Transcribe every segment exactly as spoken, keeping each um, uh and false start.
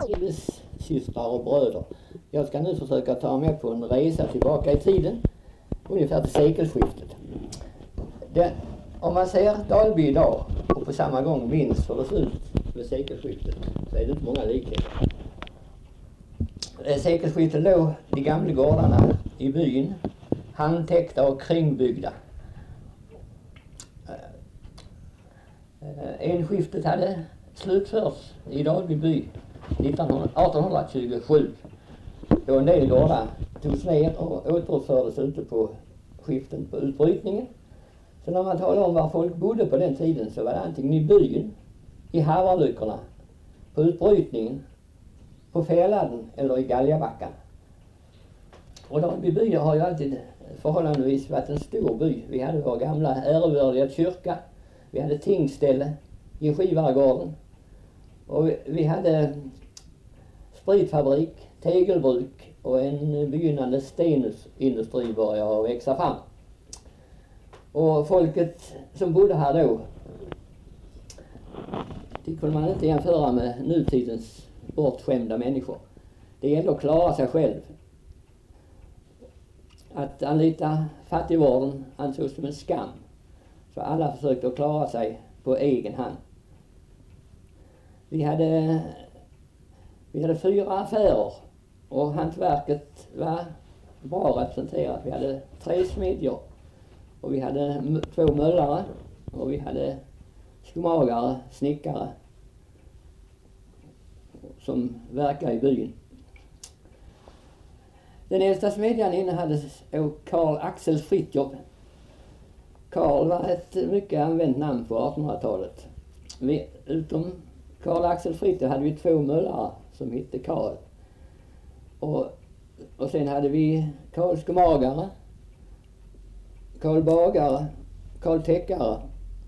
Illes systrar och bröder. Jag ska nu försöka ta med på en resa tillbaka i tiden, ungefär till sekelskiftet. Det, om man ser Dalby idag och på samma gång minns för det slut med sekelskiftet, så är det inte många likheter. Sekelskiftet låg de gamla gårdarna i byn, handtäckta och kringbyggda. Enskiftet hade slutförts i Dalby by arton tjugosju, då en del gårdar togs ner och återuppfördes ute på skiften på utbrytningen. Så när man talar om var folk bodde på den tiden, så var det antingen i byn, i Havarlyckorna, på utbrytningen, på Fäladen eller i Galjabackan. Och Dalby by har ju alltid förhållandevis varit en stor by. Vi hade vår gamla ärevördiga kyrka, vi hade tingsställe i Skivargården, och vi, vi hade spritfabrik, tegelbruk och en begynnande stenindustri började att växa fram. Och folket som bodde här då, det kunde man inte jämföra med nutidens bortskämda människor. Det gällde att klara sig själv. Att anlita fattigvården ansågs som en skam. Så alla försökte att klara sig på egen hand. Vi hade, vi hade fyra affärer och hantverket var bra representerat. Vi hade tre smedjor och vi hade m- två möllare och vi hade skomagare, snickare som verkar i byn. Den äldsta smedjan innehades av Karl Axel Fritjof. Karl var ett mycket använt namn på artonhundratalet. Vi, utom Karl Axel Fritjof hade vi två möllare som hette Karl. Och, och sen hade vi Karl Skomagare, Karl Bagare, Karl Täckare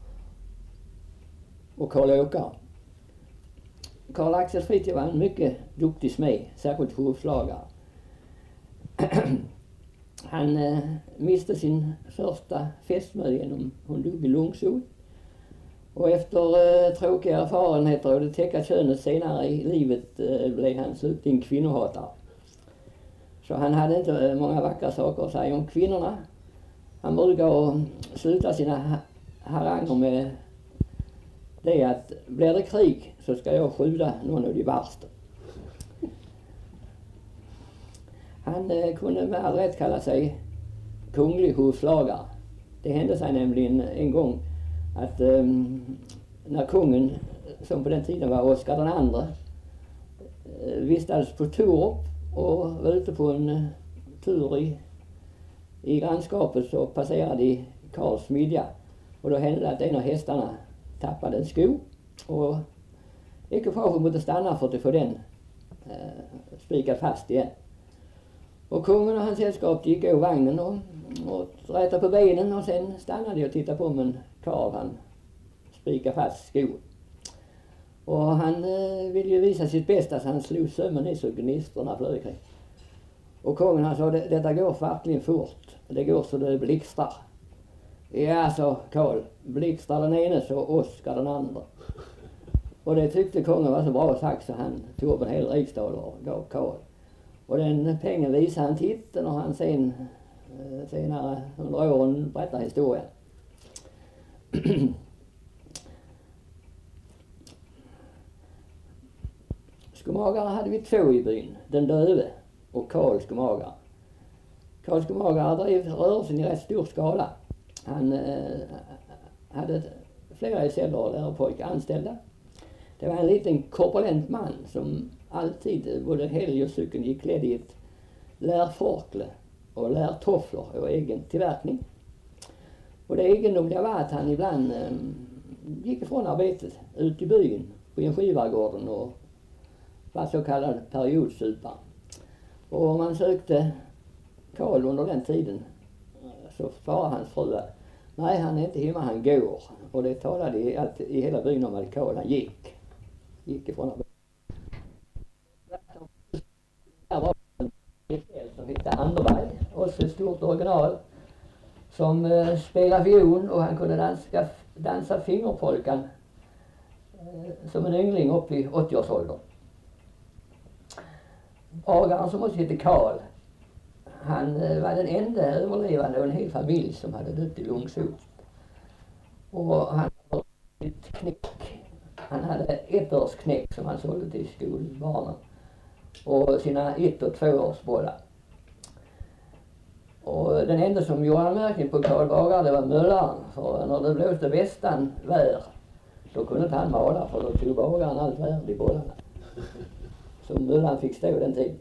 och Karl Åkare. Karl Axel Fritjof var en mycket duktig smed, särskilt hovslagare. Han eh, miste sin första fästmö genom hon dog i lungsot. Och efter eh, tråkiga erfarenheter och det täcka könet senare i livet eh, blev han slutligen kvinnohatare. Så han hade inte eh, många vackra saker att säga om kvinnorna. Han brukade sluta sina ha- haranger med det att blir det krig så ska jag skjuta någon av de värsta. Han eh, kunde med all rätt kalla sig kunglig hovslagare. Det hände sig nämligen en gång att eh, när kungen, som på den tiden var Oscar den andre, eh, vistades på Torup och var ute på en eh, tur i, i grannskapet, så passerade i Karls midja. Och då hände det att en av hästarna tappade en sko och ekipaget måste stanna för att få den eh, spikad fast igen. Och kungen och hans sällskap gick av vagnen och, och rättade på benen och sen stannade och tittade på, men Karl han spikade fast skon. Och han eh, ville ju visa sitt bästa, så han slog sömmen i så gnistorna flög kring. Och kungen han sa, detta går verkligen fort, det går så det blixtrar. Ja, sa Karl, blixtrar den ene så Oscar den andra. Och det tyckte kungen var så bra sagt, så han tog upp en hel riksdag och gav Karl. Och den pengen visade han titeln och han sen, senare under åren berättar historien. Skomagare hade vi två i byn, den döve och Karl Skomagare. Karl Skomagare drev rörelsen i rätt stor skala. Han eh, hade flera gesäller och lärarpojkar anställda. Det var en liten korpulent man som alltid, både helg och cykeln, gick klädd i ett lärforkle och lärtofflor och egen tillverkning. Och det egendomliga var att han ibland eh, gick ifrån arbetet ut i byn på en Skivargården och var så kallad periodsupare. Och om man sökte Karl under den tiden så svarade hans fru att nej, han är inte hemma, han går. Och det talade i, allt, i hela byn om att Karl han gick. Gick ifrån arbetet. Där var en kväll som hette Anderberg, också ett stort original, som eh, spelade fiol, och han kunde danska, dansa fingerpolkan eh, som en yngling upp i åttioårsåldern. bagaren som också hette Karl, han eh, var den enda överlevande och en hel familj som hade dött i lungsot. Och han hade ett knäck. Han hade ett års knäck som han sålde till skolbarnen. Och sina ett- och tvåårsbollar. Och den enda som gjorde anmärkning på Karl bagare, det var Möllaren. För när det blåste västan vär, då kunde inte han mala, för då tog bagaren allt värd i bollarna. Så Möllaren fick stå den tiden.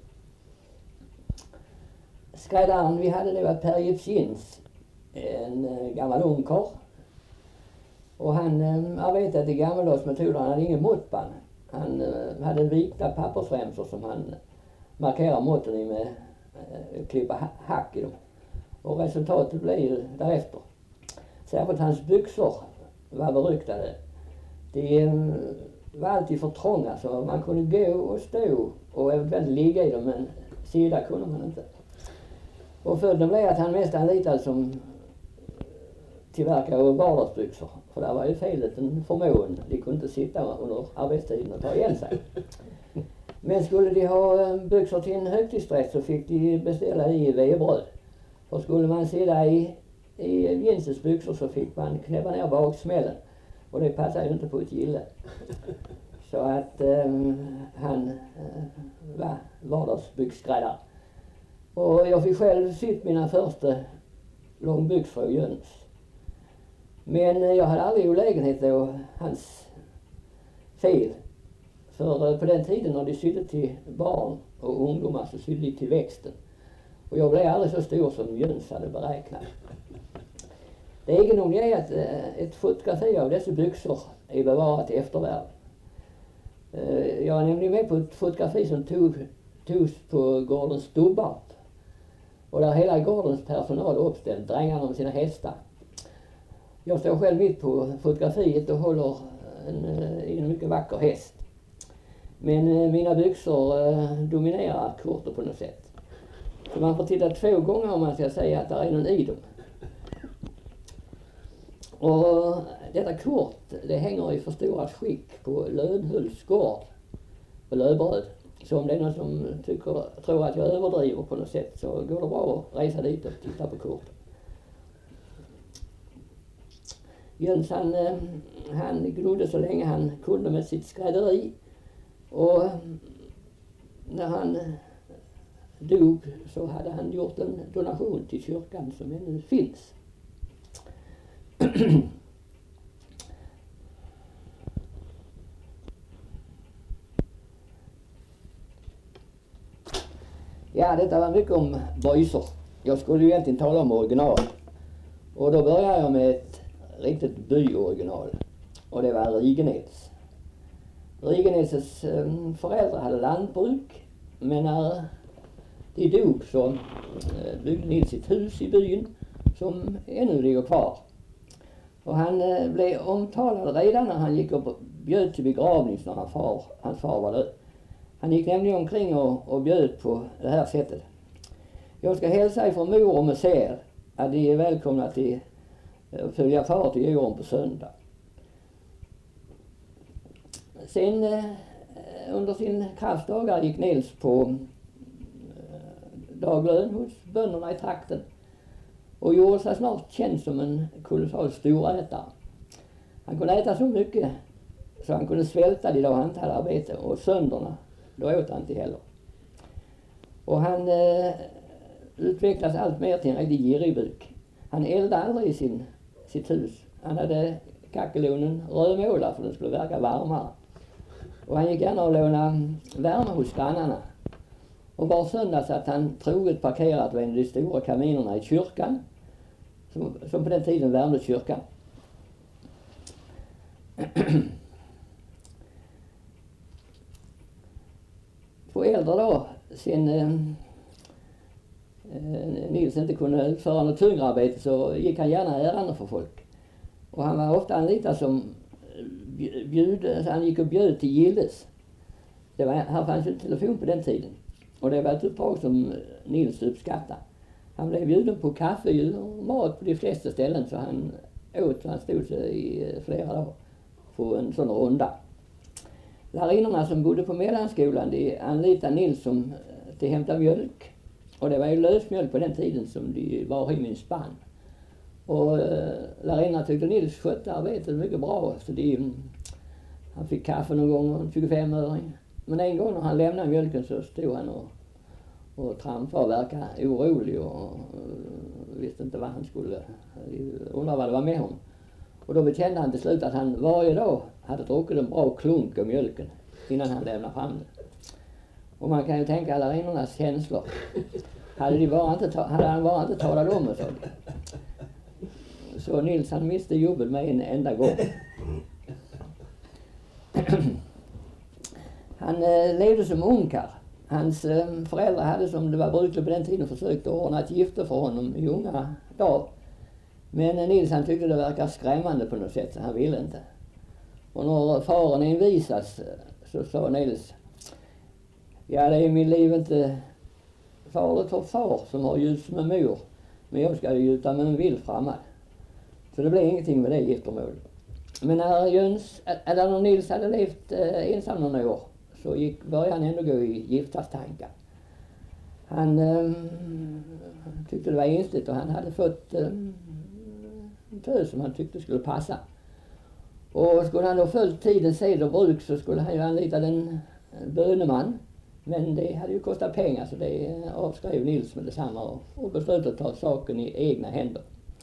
Skräddaren vi hade, det var Per Jepsins, en äh, gammal ungkarl. Och han äh, arbetade i gammaldags metoder. Han hade ingen måttband. Han äh, hade vikta pappersremsor som han markerar måtten i med äh, klippa ha hack i dem. Och resultatet blev ju därefter. Särskilt hans byxor var beryktade. De äh, var alltid för trånga, så man kunde gå och stå och eventuellt ligga i dem, men sida kunde man inte. Och följden blev att han mest anlitades som tillverkare av vardagsbyxor. För där var ju felet en förmån. De kunde inte sitta under arbetstiden och ta igen sig. Men skulle de ha byxor till en högtidsdräkt så fick de beställa i vebröd. Och skulle man sitta i, i jeansens byxor så fick man knäppa ner baksmällen. Och det passade ju inte på ett gille. Så att um, han uh, var vardagsbyxskräddare. Och jag fick själv sytt mina första långbyxor och jöns. Men jag hade aldrig olägenhet av hans fel. För på den tiden när de sydde till barn och ungdomar så sydde de till växten. Och jag blev aldrig så stor som Jöns hade beräknat. Det egendomliga är att ett fotografi av dessa byxor är bevarat i eftervärlden. Jag är nämligen med på ett fotografi som tog, togs på gården Stubbart. Och där hela gårdens personal uppställd, drängarna om sina hästar. Jag står själv mitt på fotografiet och håller en, en mycket vacker häst. Men mina byxor eh, dominerar kortet på något sätt. Så man får titta två gånger om man ska säga att det är någon i dem. Och detta kort, det hänger i förstorat skick på Lönhults gård på Löbröd. Så om det är någon som tycker, tror att jag överdriver på något sätt så går det bra att resa dit och titta på kortet. Jöns han, han glodde så länge han kunde med sitt skrädderi. Och när han dog så hade han gjort en donation till kyrkan som ännu finns. Ja, detta var mycket om bojsor. Jag skulle ju egentligen tala om original. Och då börjar jag med ett riktigt byoriginal. Och det var Rigenäs. Rigenäses föräldrar hade lantbruk. Men när de dog så byggde Nils sitt hus i byn som ännu ligger kvar. Och han blev omtalad redan när han gick och bjöd till begravning när han far, hans far var död. Han gick nämligen omkring och, och bjöd på det här sättet. Jag ska hälsa ifrån mor och museer att de är välkomna till att följa far till Djuren på söndag. Sen eh, under sin kraftdagar gick Nils på eh, daglön hos bönderna i trakten och gjorde sig snart känd som en kolossal storätare. Han kunde äta så mycket så han kunde svälta de dag han inte hade arbete, och sönderna då åt han inte heller. Och han eh, utvecklades allt mer till en riktig giribuk. Han eldade aldrig i sin, sitt hus. Han hade kackelonen rödmålad för den skulle verka varmare. Och han gick gärna och låna värme hos grannarna. Och var söndag satt han troget parkerat vid en av de stora kaminerna i kyrkan. Som, som på den tiden värmde kyrkan. På äldre då, sen eh, Nils inte kunde utföra något tyngre arbete så gick han gärna ärenden för folk. Och han var ofta anlitad som bjud, alltså han gick och bjöd till gilles. Det var, här fanns ju telefon på den tiden. Och det var ett uppdrag som Nils uppskattade. Han blev bjuden på kaffe och mat på de flesta ställen så han åt och han stod sig i flera dagar på en sån runda. Lärarinnorna som bodde på mellanskolan de anlitade Nils som till hämta mjölk. Och det var ju lösmjölk på den tiden som de var i min spann. Och äh, lärarinnan tyckte Nils skötte arbetet mycket bra. Så de, han fick kaffe någon gång och tjugofem-öring. Men en gång när han lämnade mjölken så stod han och, och trampade och verkade orolig och, och visste inte vad han skulle, undrade vad det var med honom. Och då bekände han till slut att han varje dag hade druckit en bra klunk av mjölken innan han lämnade fram det. Och man kan ju tänka alla lärarinnornas känslor. Hade, de bara inte ta, hade han bara inte talat om och så. Så Nils han miste jobbet med en enda gång. Han eh, levde som ungkarl. Hans eh, föräldrar hade, som det var brukligt på den tiden, försökt att ordna ett gifte för honom i unga dagar. Men eh, Nils han tyckte det verkar skrämmande på något sätt så han ville inte. Och när faren envisas så sa Nils: ja, det är min liv inte farligt för far som har ljus med mor. Men jag ska gjuta med en vild framme. Så det blev ingenting med det giftermålet. Men när Jöns, eller när Nils hade levt eh, ensam några år så gick, började han ändå gå i giftastankar. Han eh, tyckte det var ängsligt och han hade fått eh, en tös som han tyckte skulle passa. Och skulle han då följt tidens sed och bruk så skulle han ju anlita en böneman. Men det hade ju kostat pengar så det avskrev Nils med detsamma och, och beslöt att ta saken i egna händer.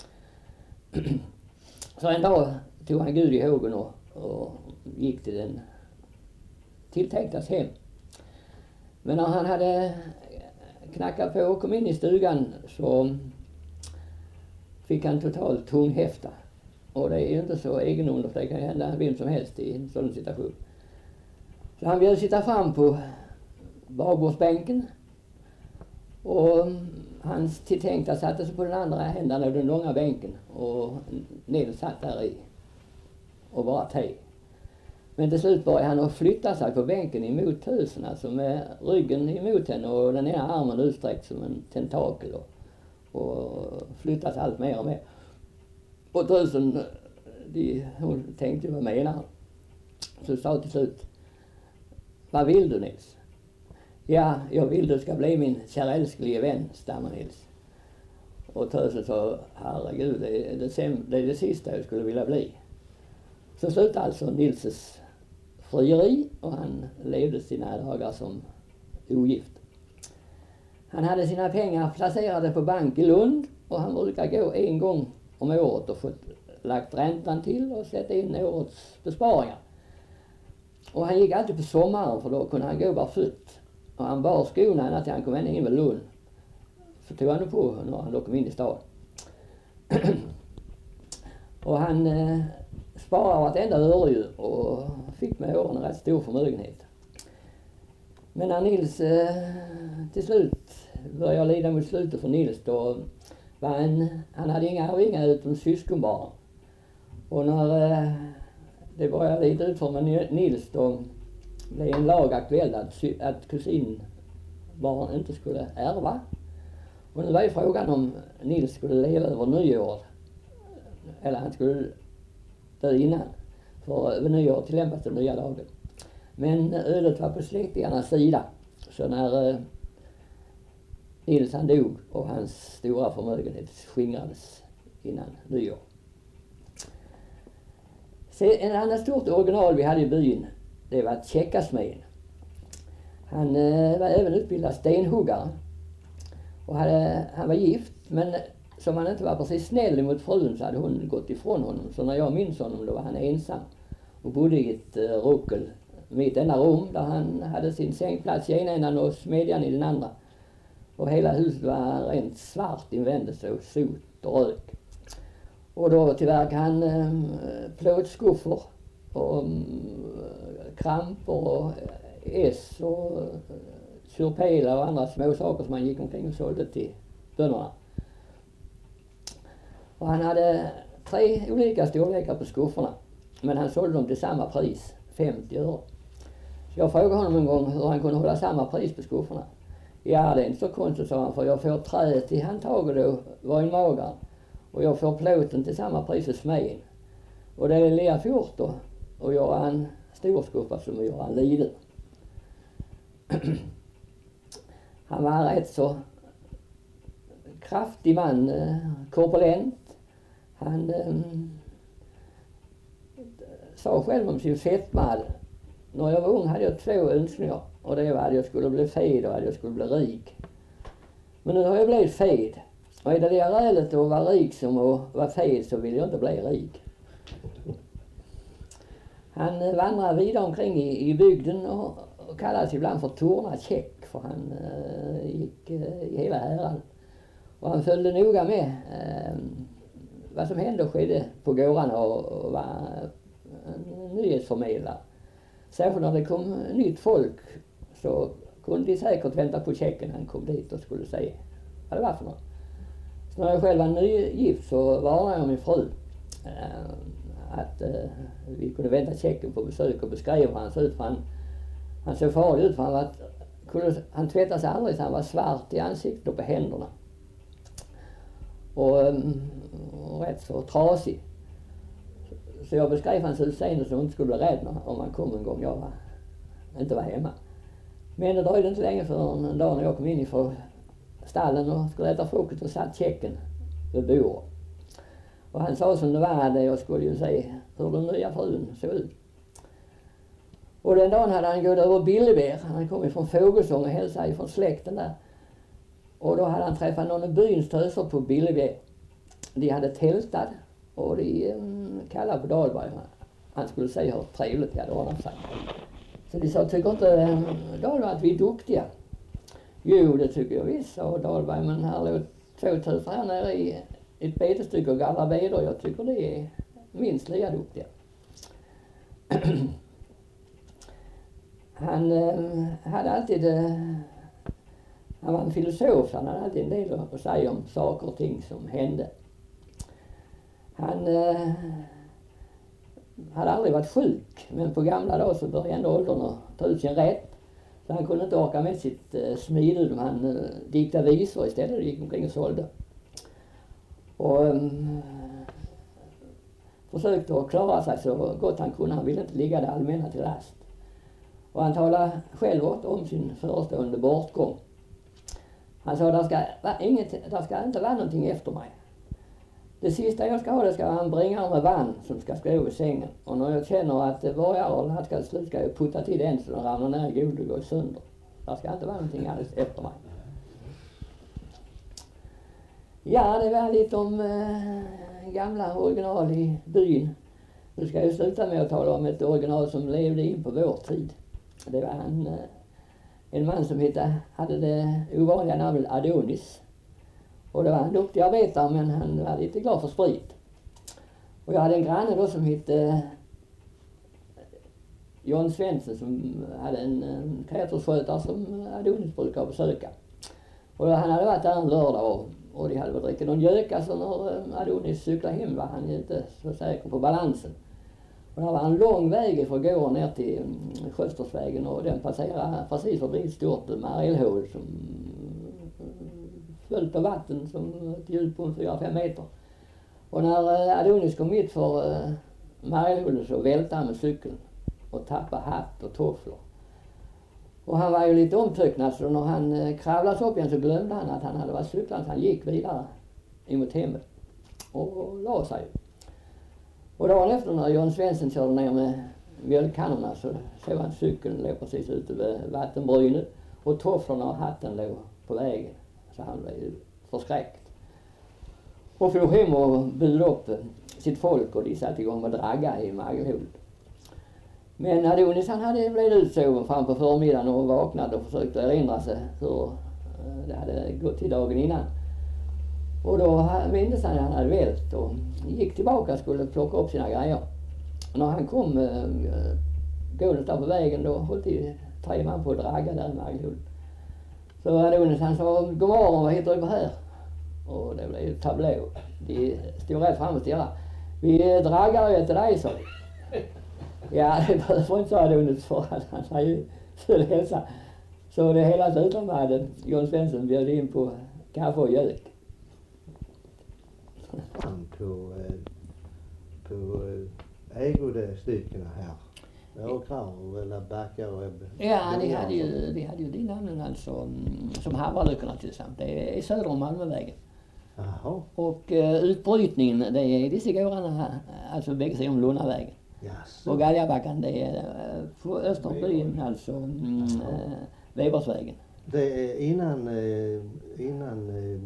Så en dag tog han Gud i hågen och, och gick till den tilltänktas hem. Men när han hade knackat på och kom in i stugan så fick han totalt tunghäfta. Och det är ju inte så egendomligt för det kan hända vem som helst i en sån situation. Så han bjöd sitta fram på bagbordsbänken och hans tilltänkta satte sig på den andra händan av den långa bänken och Nils satt där i och bara teg. Men till slut började han att flytta sig på bänken emot tösen, alltså med ryggen emot henne och den ena armen utsträckt som en tentakel och, och flyttas allt mer och mer. Och tösen, de, hon tänkte vad menar han? Så sa till slut: vad vill du, Nils? Ja, jag vill du ska bli min kärälsklige vän, stammar Nils. Och tösen sa: herregud, det är det, sem- det är det sista jag skulle vilja bli. Så slutade alltså Nilses frieri och han levde sina dagar som ogift. Han hade sina pengar placerade på bank i Lund och han brukar gå en gång om året och fått lagt räntan till och sätta in årets besparingar. Och han gick alltid på sommaren för då kunde han gå bara flytt. Och han bar skorna ända till han kom in med Lund. Så tog han på när han då kom in i stan. Och han eh, sparade vartenda öre och fick med åren en rätt stor förmögenhet. Men när Nils eh, till slut började lida mot slutet för Nils då var han, han hade inga arvingar utom syskonbarn. Och när eh, det började lite ut för med Nils då blev en lag aktuell att, att kusinbarn inte skulle ärva. Och nu var ju frågan om Nils skulle leva över nyår eller han skulle dö innan. För över nyår tillämpas den nya lagen. Men ödet var på släktingarnas sida. Så när eh, Nils han dog och hans stora förmögenhet skingrades innan nyår. Se, en annan stort original vi hade i byn, det var Tjeckasmeden. Han eh, var även utbildad stenhuggare. Och hade, han var gift, men som han inte var precis snäll mot frun så hade hon gått ifrån honom. Så när jag minns honom då var han ensam och bodde i ett uh, ruckel mitt enda rum där han hade sin sängplats i ena änden och smedjan i den andra. Och hela huset var rent svart invändes och sot och rök. Och då tillverkade han um, plåtskuffer och um, krampor och äss och uh, surpela och andra små saker som han gick omkring och sålde till bönderna. Och han hade tre olika storlekar på skufforna. Men han sålde dem till samma pris, femtio öre. Så jag frågade honom en gång hur han kunde hålla samma pris på skufforna. Ja, det är inte så konstigt, sa han, för jag får trä till handtaget då, var en magar. Och jag får plåten till samma pris som smeden. Och det är lika fort då. Och jag har en stor skuffa som jag har en liten. Han var rätt så kraftig man, eh, korpulent. Han eh, sa själv om sin fetma. När jag var ung hade jag två önskningar. Och det var att jag skulle bli fed och att jag skulle bli rik. Men nu har jag blivit fed. Och är det det rälet att vara rik som att vara fed, så vill jag inte bli rik. Han eh, vandrar vidare omkring i, i bygden och, och kallades ibland för Torna Käck. För han eh, gick eh, i hela häraden. Och han följde noga med eh, vad som hände och skedde på gårdarna och, och var en nyhetsförmedlare. Särskilt när det kom nytt folk så kunde de säkert vänta på Käcken. Han kom dit och skulle säga vad det var för något. Så när jag själv var nygift så varnade jag min fru eh, att eh, vi kunde vänta Käcken på besök och beskrev hur han såg ut. För han, han såg farlig ut för han, var, kunde, han tvättade sig aldrig så han var svart i ansiktet och på händerna. Och, och rätt så trasig. Så jag beskrev hans utseende så hon inte skulle bli rädd om han kom en gång jag var, inte var hemma. Men det dröjde inte länge för en dag när jag kom in ifrån stallen och skulle äta frukost och satt Käcken vid bordet. Och han sa som det var det jag skulle ju se hur den nya frun såg ut. Och den dagen hade han gått över Billeberg. Han kom ifrån Fågelsång och hälsade ifrån släkten där. Och då hade han träffat någon av byns töser på Billeberg. De hade tältat och de um, kallade på Dahlberg. Han skulle säga hur trevligt det hade ordnat sig. Så de sa, tycker inte um, Dahlberg att vi är duktiga? Jo, det tycker jag visst, sa Dahlberg. Men här låg två töser här nere i ett betestycke och gallra beder. Jag tycker det är minst lika duktiga. Han um, hade alltid... Uh, Han var en filosof, han hade alltid en del att säga om saker och ting som hände. Han eh, hade aldrig varit sjuk, men på gamla dagar så började ändå åldern att ta ut sin rätt. Så han kunde inte orka med sitt eh, smidud, han eh, diktade visor istället och gick omkring och sålde. Och eh, försökte att klara sig så gott han kunde, han ville inte ligga det allmänna till last. Och han talade själv om sin förestående bortgång. Han sa, där ska, inget, där ska inte vara någonting efter mig. Det sista jag ska ha, det ska vara en bringare med vann som ska skriva över sängen. Och när jag känner att varje år ska slut ska jag putta till den så den ramlar ner i golvet och går sönder. Där ska inte vara någonting alls efter mig. Ja, det var lite om äh, gamla original i byn. Nu ska jag sluta med att tala om ett original som levde in på vår tid. Det var en... Äh, En man som hette, hade det ovanliga namnet Adonis. Och det var en duktig arbetare, men han var lite glad för sprit. Och jag hade en granne då som hette John Svensson som hade en, en kreatursskötare som Adonis brukar besöka. Och han hade varit där en lördag och, och de hade väl druckit någon göka, så när Adonis cyklade hem var han inte så säker på balansen. Och det var en lång väg ifrån gården ner till Sjöstersvägen och den passerade precis förbi ett stort marilhål som följt av vatten som ett djup på fyra fem meter. Och när Adonis kom hit för marilhålet så välte han med cykeln och tappade hatt och tofflor. Och han var ju lite omtöcknad, så när han kravlade upp igen så glömde han att han hade varit cyklande. Han gick vidare emot hemmet och la sig. Och dagen efter när John Svensson körde ner med mjölkkannorna så såg han cykeln låg precis ute vid vattenbrynet och tofflorna och hatten låg på vägen. Så han blev förskräckt. Och for hem och bjöd upp sitt folk och de satte igång med dragga i magelhålet. Men Adonis han hade blivit utsoven fram på förmiddagen och vaknade och försökte erinra sig hur det hade gått till dagen innan. Och då minns han att han hade vält och gick tillbaka och skulle plocka upp sina grejer. Och när han kom äh, gåendes där på vägen då höll de tre man på att draga där i magelhålet. Så Adonis han sa, god morgon, vad heter du på här? Och det blev tablå. De stod rätt fram och stirrade. Vi dragar ju till dig, sa de. Ja, det behöver inte så Adonis för att han sa ju skulle hälsa. Så det hela slutade med att John Svensson bjöd in på kaffe och jök. På, på ägodestyckena här. åkrar eller backar och... Ja, de hade ju, de hade ju de namnen alltså, som Havralökarna till exempel. Det är söder om Malmövägen. Jaha. Och uh, utbrytningen, det är dessa gårdarna, alltså bägge sidor om Lunnavägen. Jaså. Och Galjabackan, det är uh, på Österbyn, alltså um, uh, Webersvägen. Det är innan, eh, innan eh,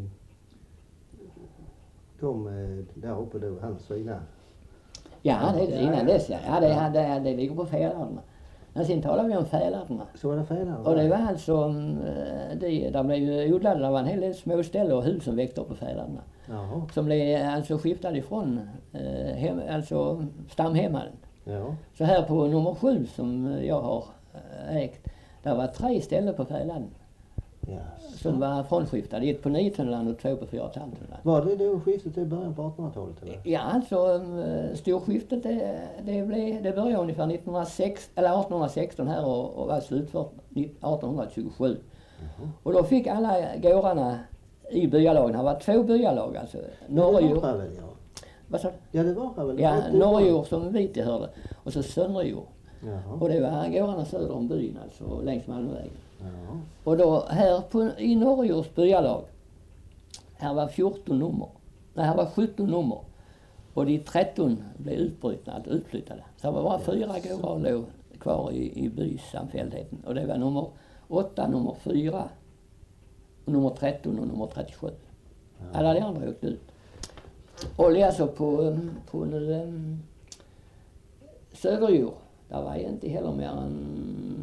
kom eh, där uppe då, hans svina. Ja, det är det, innan dess ja. Ja, det, det, det ligger på Fälarna. Men sen talar vi om Fälarna. Så var det Fälarna? Och det var alltså, de, där blev ju odlade, det var en hel del små ställer och hus som växte upp på Fälarna. Jaha. Som blev alltså skiftade ifrån, eh, hem, alltså stamhemmaden. Ja. Så här på nummer sju som jag har ägt, där var tre ställen på Fälarna. Yes. Som var frånskiftade, ett på niohundratalet och två på fjortonhundratalet. Var det då skiftet i början på artonhundratalet eller? Ja, alltså storskiftet det, det, blev, det började ungefär nittonhundrasex, eller artonhundrasexton här och, och var slutfört artonhundratjugosju. Mm-hmm. Och då fick alla gårdarna i byalagen, det var två byalag alltså. Norrjord. Ja, väl, ja. Vad sa du? Ja, det var väl. Ja, Norrjord som vi tillhörde och så Söderjord. Jaha. Och det var gårdarna söder om byn alltså, längs Malmövägen. Ja. Och då här på, i Norrjords byalag, här var fjorton nummer. Nej, här var sjutton nummer. Och de tretton blev utbrutna, alltså utflyttade. Så det var bara fyra gårdar låg kvar i, i bysamfälligheten. Och det var nummer åtta, nummer fyra, och nummer tretton och nummer trettiosju. Ja. Alla de andra åkte ut. Och alltså på, på nu, um, Söderjord, där var inte heller mer än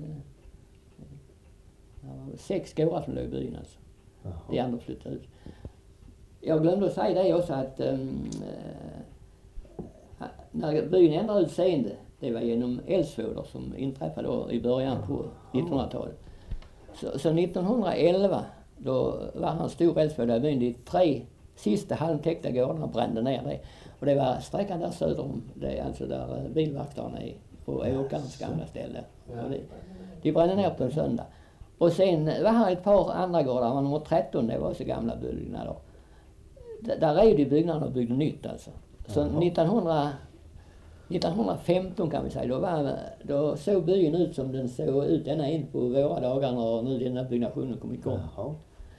uh, sex gårdar som låg i byn alltså. Jaha. De andra flyttade ut. Jag glömde att säga det också att um, uh, när byn ändrade utseende, det var genom eldsvådor som inträffade då i början på nittonhundratalet. Så, så nittonhundraelva, då var han stor eldsvåda i byn. De tre sista halmtäckta gårdarna brände ner det. Och det var sträckan där söder om, det är alltså där bilverkstaden är på åkarens gamla ställe. Och det, de brände ner på en söndag. Och sen var här ett par andra gårdar, var nummer tretton, det var så gamla byggnader. D- där är de byggnaderna och byggde nytt alltså. Så nittonhundra, nittonhundrafemton kan vi säga, då, var, då såg byn ut som den såg ut ända in på våra dagar när nu den här byggnationen kom igång. Jaha.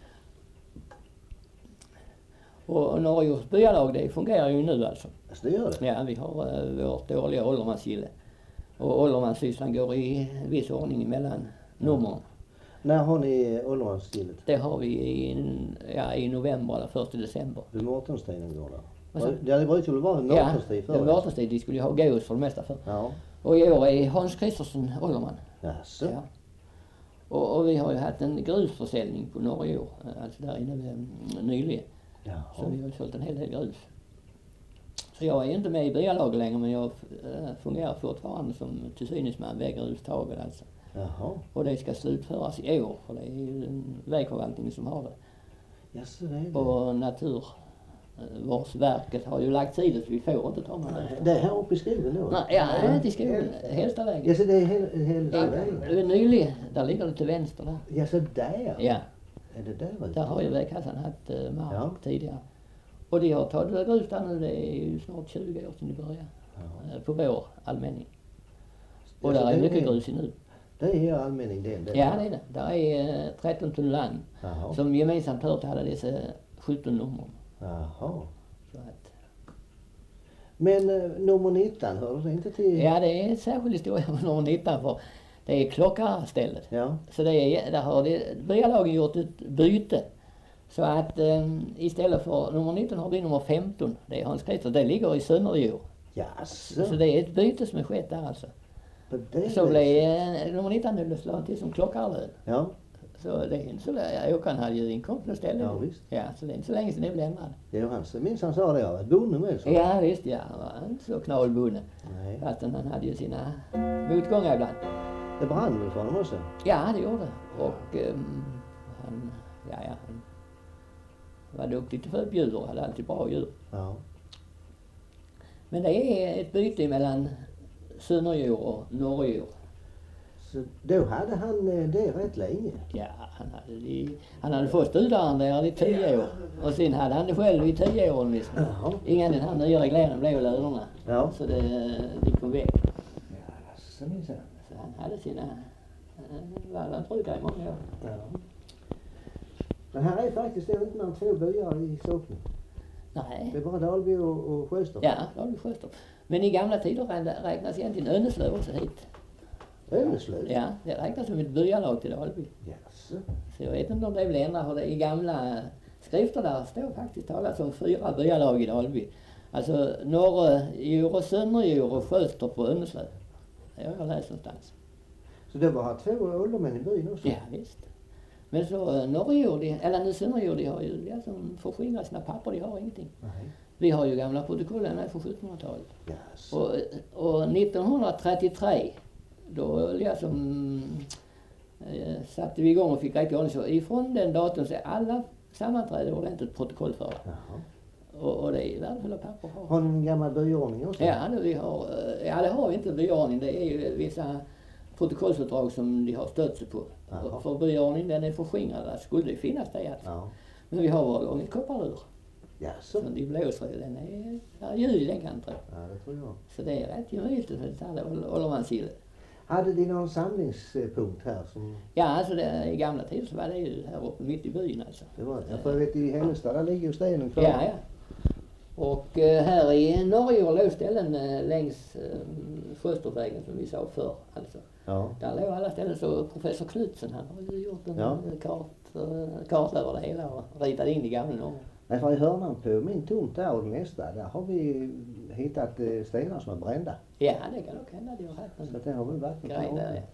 Och Norrjords byalag, det fungerar ju nu alltså. Alltså det gör det? Ja, vi har uh, vårt årliga åldermansgille. Och åldermanssysslan går i viss ordning mellan numren. När har ni åldermansgillet? Det har vi i, ja, i november eller första december. Vid Mårtenstiden går det? Vad Ja, det brukar väl vara en Mårtenstid förr? Ja, en Mårtenstid. De skulle ju ha gås för det mesta för. Ja. Och i år är Hans Kristersson ålderman. Jaså? Ja. Och, och vi har ju haft en grusförsäljning på Norrjord, alltså där inne vid, nyligen. Jaha. Så vi har ju sålt en hel del grus. Så jag är ju inte med i byalaget längre, men jag äh, fungerar fortfarande som tillsyningsman vid grustaget alltså. Jaha. Och det ska slutföras i år, för det är ju en vägförvaltning som har det. Jaså, det är det. Och Naturvårdsverket har ju lagt tid så vi får inte ta någon. Det är här uppe i skogen då? Nej, ja, inte i skogen. Hälstavägen. Jaså, det är hela, hela vägen? Ja, nyligen, där ligger det till vänster där. Jaså, där? Ja. Är det där? Där har ju vägkassan haft uh, mark Ja. tidigare. Och de har tagit grus där nu, det är ju snart tjugo år sedan de började. Ja. Uh, på vår allmänning. Och Jaså, där är det mycket är- grus i nu. Det är ju allmänning det. det. Ja, det är det. Där är uh, tretton ton land Jaha. som gemensamt hör till alla dessa sjutton nummer. Jaha. Så att, Men eh, nummer nitton, hör det inte till? ja, det är en särskild historia med nummer nitton för det är klockarstället. Ja. Så det är, där har det, byalagen gjort ett byte. Så att um, istället för nummer nitton har vi nummer femton. Det är Hans Kristersson. Det ligger i Söderjord. Jaså. Så det är ett byte som är skett där alltså. På det Så viset. blev uh, nummer nitton nu slagen till som klockarlön. Ja. Så det är inte så länge. Åkaren hade ju inkomst på stället. Ja, visst. Ja, så det är inte så länge sedan det blev ändrad. Det var han som minns han sa det, jag var bonde med så. Ja, visst ja. Han var inte så knallbonde. Nej. Fast han hade ju sina motgångar ibland. Det brann väl för honom också? Ja, det gjorde det. Och um, han, ja, ja, han var duktig till född djur och hade alltid bra djur. Ja. Men det är ett byte mellan Söderjord och Norrjord. Så då hade han eh, det rätt länge. Ja, han hade, de, han hade fått utarrenderad i tio år. Och sen hade han det själv i tio år liksom. Jaha. Ingen den här nya regleringen blev lönerna. Ja. Så det, de kom väck. Jaså minsann. Så han hade sina äh, var lantbrukare i många år. Ja. Men här är faktiskt det inte några två byar i socknen. Nej. Det är bara Dalby och, och Sjöstorp. Ja, Dalby och Sjöstorp. Men i gamla tider räknas egentligen Önneslöv också hit. Önneslöv? Ja, det räknas som ett byalag till Dalby. Jaså. Så jag vet inte om det vill ändra hur det i gamla skrifter där står faktiskt talat om fyra byalag i Dalby. Alltså norra djur och södra djur och Sjöstorp och Önneslöv. Det har jag läst någonstans. Så det var två åldermän i byn också? Ja, visst. Men så norrjord, eller nu söderjord, de har ju ja, som förskingrar sina papper, de har ingenting. Nej. Vi har ju gamla protokollen här från sjuttonhundratalet. Yes. Och, och nittonhundratrettiotre, då liksom, eh, satte vi igång och fick rätt ordning. Så ifrån den datum så är alla sammanträden ordentligt protokoll för. Och, och det är värdefulla papper. Har ni en gammal byordning också? Ja, det, vi har, ja, det har vi inte byordning. Det är ju vissa protokollsutdrag som de har stött sig på. Jaha. För byordning, den är förskingrad. Skulle det finnas det alltså. Ja. Men vi har vår gång ett kopparlur. Jaså? Som de blåser i, den är, är ljud i den kan tror jag. Ja, det tror jag. Så det är rätt gemytligt med det här åldermansill. Hade de någon samlingspunkt här som... Ja, alltså det, i gamla tider så var det ju här uppe mitt i byn alltså. Det var det. För jag vet i Hällestad, där ligger ju stenen kvar. Ja, ja. Och eh, här i Norge låg ställen eh, längs eh, Sjöstorpsvägen som vi sa förr alltså. Ja. Där låg alla ställen, så professor Knutsen han har ju gjort en ja. kart, eh, kart över det hela och ritat in i gamla Norge. Nej, för i hörnan på min tomt där och nästa, där har vi hittat eh, stenar som är brända. Ja, det kan nog hända, det har haft en så det har väl varit grej där, ja.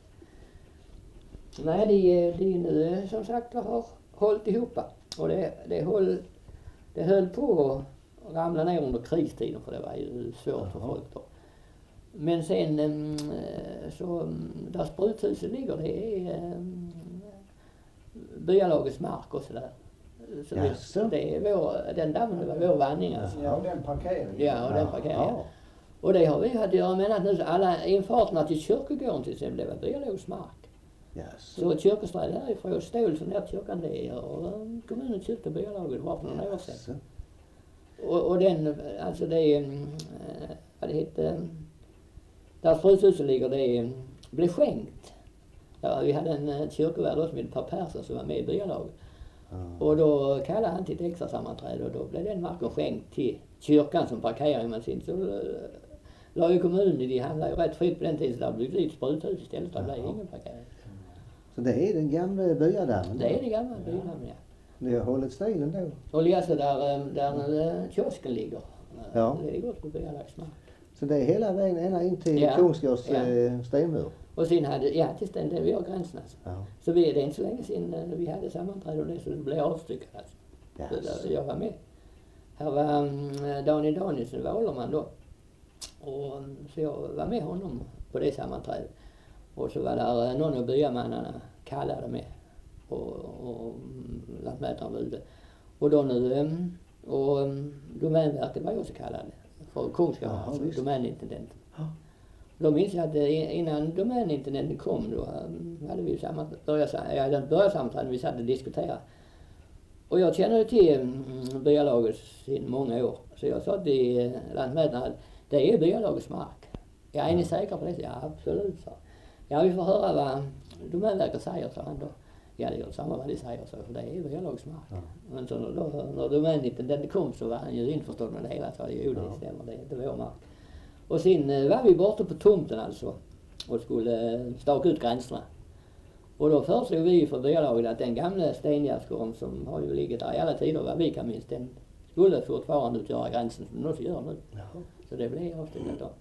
Nej, de, de nu som sagt har hållit ihop och det, det, höll, det höll på att ramla ner under krigstiden för det var ju svårt för folk då. Men sen så, där spruthuset ligger det är byalagets mark och sådär. Så det, det är vår, den dammen det var vår vandring alltså. Ja, och den parkeringen. Ja, och den parkeringen. Ja. Och det har vi haft att göra med att nu alla infarterna till kyrkogården till exempel, det var byalagets mark. Yes. Så ett kyrkosträd härifrån stål som där kyrkan det är och kommunen köpte byalaget var för några år sedan. Och, och den, alltså det är, vad det heter, där spruthuset ligger det blev skänkt. Ja, vi hade en kyrkovärd som hette Per Persson som var med i byalaget. Mm. Och då kallade han till ett extra sammanträde och då blev den marken skänkt till kyrkan som parkering med sin. Så uh, la ju kommunen, de handlade ju rätt fritt på den tiden så där byggde ett spruthus istället för det blev ingen parkering. Så det är den gamla byadammen? Det är den gamla byadammen, ja. Det har hållit stilen då? Och alltså där, där kiosken ligger. Ja. Det ligger också på byalagsmark. Så det är hela vägen ända in till ja. Kungsgårds ja. eh, stenmur? Och sen hade, ja tills den, där vi har gränsen alltså. Ja. Så vi, det är inte så länge sedan vi hade sammanträde och det så det blev avstyckat alltså. Yes. Så där, jag var med. Här var um, Daniel Danielsson var ålderman då. Och så jag var med honom på det sammanträdet. Och så var där uh, någon av byamannarna kallade med. Och, och lantmätaren var ute. Och då nu, um, och um, Domänverket var ju också kallade. För Kungsgården, alltså domänintendenten. Ja. Då minns jag att innan domänintendenten kom då hade vi ju samma, börjat, ja, börjat samtalet, vi satt och diskuterade. Och jag känner ju till mm, byalaget sedan många år. Så jag sa till lantmätaren att det är byalagets mark. Ja, är ni säkra på det? Ja, absolut, så. Ja, vi får höra vad Domänverket säger, sa han då. Ja, det gör samma vad de säger, så, för det är byalagets mark. Ja. Men så då, när domänintendenten kom så var han ju införstådd med det hela, så jo, det stämmer, det är inte vår mark. Och sen var vi borta på tomten alltså och skulle staka ut gränserna. Och då föreslog vi för byalaget att den gamla stengärdsgården som har ju legat där i alla tider, vad vi kan minns, den skulle fortfarande utgöra gränsen som den också gör nu. Ja. Så det blev avstyckat då.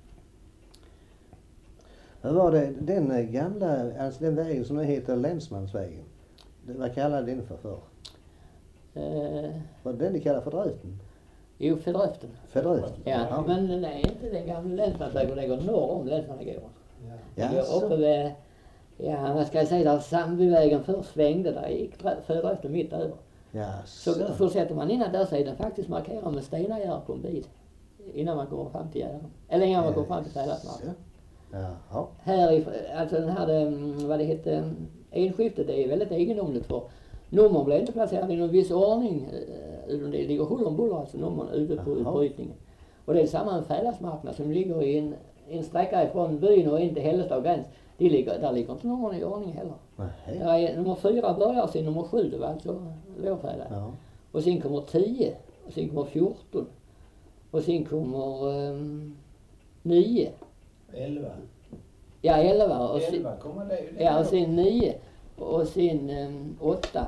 Hur var det, den gamla, alltså den vägen som heter Länsmansvägen, vad kallade den för förr? Eh, var det den de kallade för Dröten? Jo, Fedröften. Fedröften? Ja, ja, men nej, inte den gamla Länsmansvägen, den går norr om Länsmannagården. Ja. Den går uppe vid, ja vad ska jag säga, där Sandbyvägen först svängde, där gick Fedröften mitt över. Ja, så. så fortsätter man innan där så är den faktiskt markerad med stenagärd på en bit. Innan man kommer fram till Gärden. Eller innan man kommer fram till Sälasmark. Ja. Här i, alltså den här, vad det heter, enskiftet, det är väldigt egendomligt för nummer blev inte placerade i någon viss ordning. Det ligger huller om buller, alltså numren ute på utbrytningen. Och det är samma med Fälasmarknad som ligger i en en sträcka ifrån byn och in till Hällestad gräns. Det ligger, där ligger inte någon i ordning heller. Nej. Där är, nummer fyra börjar sin nummer sju, det var alltså vårfälla. Ja. Och sen kommer tio, och sen kommer fjorton. Och sen kommer um, nio. elva. Ja, elva. Och sen, elva kommer det. det ja, och sen nio. Och sen um, åtta.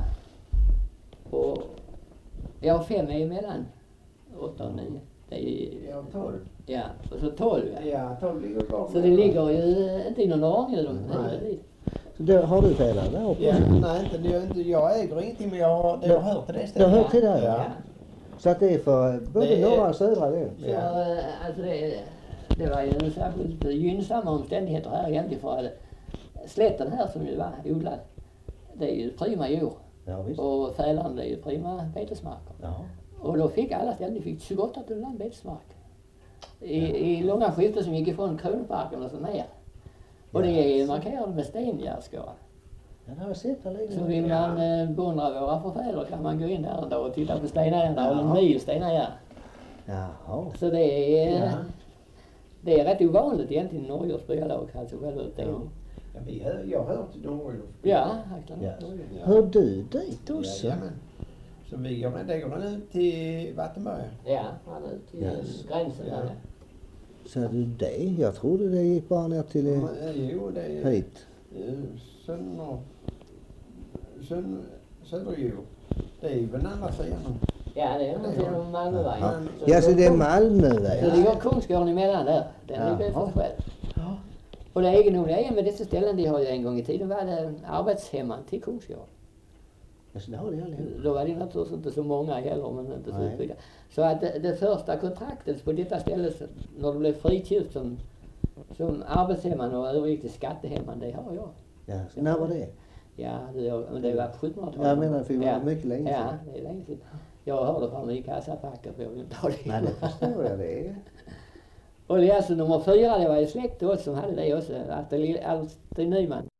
Och ja, fem är emellan. Åtta och nio. Det är, Ja, tolv. ja, och så tolv, ja. Ja, tolv ligger bakom. Så det ligger ju inte i någon ordning. Nej. Så det, har du fällan där uppe? Ja, nej, inte, jag, inte, jag äger ingenting, men jag har, det har hört till det Det stället. har hört till det? Ja. Ja. Så att det är för både Det är- norra och södra del? Så eh, alltså det, det var ju särskilt gynnsamma omständigheter här egentligen för att slätten här som ju var odlad, det är ju prima jord. Ja, visst. Och Fälaren det är ju prima betesmarker. Ja. Och då fick alla ställen, de fick tjugoåtta tunnland betesmark. I, i långa skiften som gick ifrån Kronoparken och så ner. Och det är markerat med stengärdsgård. Ja, det har jag sett. Här Så vill man eh, beundra våra förfäder kan man gå in där en dag och titta på stenarna och en mil stenarna. Jaha. Så det är, Ja. det är rätt ovanligt egentligen i Norge och byalag, alltså själva utdelningen. Ja, vi hör, jag hör till Norge. Ja, verkligen. Ja. Ja. Hör du dit också? Jajamän. Så vi går, det går den ut till Vattenberg. Ja, han är ute till Yes. gränsen Ja. där. Ser du det? Jag trodde det gick bara ner till eh, Men, jo, det är hit. eh, sönder... Sönder... Söderjord. Det är ju den andra sidan. Ja, det är någon sidan om Malmövägen. Ja. Så Ja, så det är Så Malmövägen? ligger Kungsgården emellan där. Den Ja. ligger för sig själv. Ja. Och det egendomliga är med dessa ställen, de har ju en gång i tiden var det arbetshemman till Kungsgården. Alltså, det har det allihop. Då var det naturligtvis inte så många heller, men inte så Nej. utbyggda. Så att det, det första kontraktet på detta ställe, så- när det blev friköpt som, som arbetshemman och övergick till skattehemman, det har jag. Ja, så när var det? Ja, det, var- men det var på sjuttonhundratalet. Jag menar, för det var Ja. mycket länge Ja, sedan. det är länge sedan. Jag hörde fram i kassapacket, för jag vill inte ha det. Nej, det förstår jag det. Och det är alltså nummer fyra, det var ju släkt åt som hade det också. Astrid Astrid Nyman.